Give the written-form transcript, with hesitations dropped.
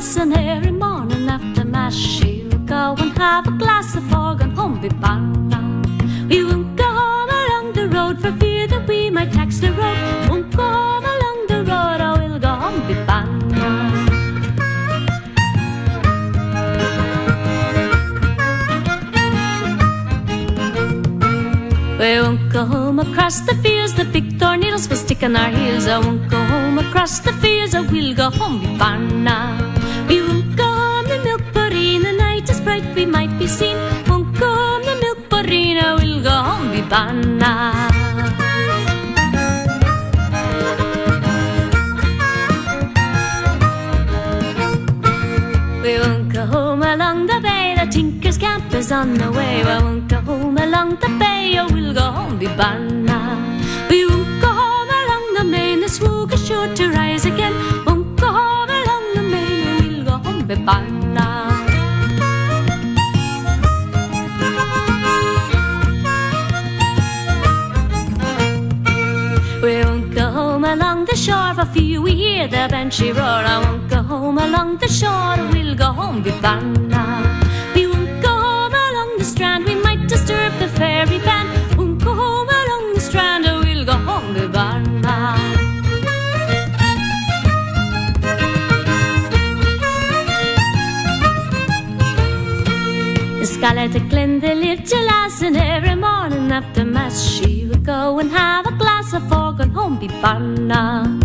Mass, and every morning after Mass she would go and have a glass of fog and home be banna. We won't go home along the road for fear that we might tax the road. Won't go home along the road, I will go home be banna. We won't go home across the fields, the big tornadoes will stick on our heels. I won't go home across the fields, I will go home be banna. We won't go home the milk bureen, the night is bright, we might be seen. Won't go home the milk bureen, I will go home be banna. We won't go home along the bay, the Tinker's camp is on the way. I won't go home along the bay, I will go home be banna. We won't go home along the main, the Swoog is sure to rise again. Won't go home along the main, I will go home be banna. We won't go home along the shore, for fear we hear the banshee roar. I won't go home along the shore, we'll go home be banna. We won't go home along the strand, we might disturb the fairy band. Won't go home along the strand, we'll go home be banna. In Scarlet Glen there lived a lass, and every morning after Mass she would go and have a glass of fog and home be banna.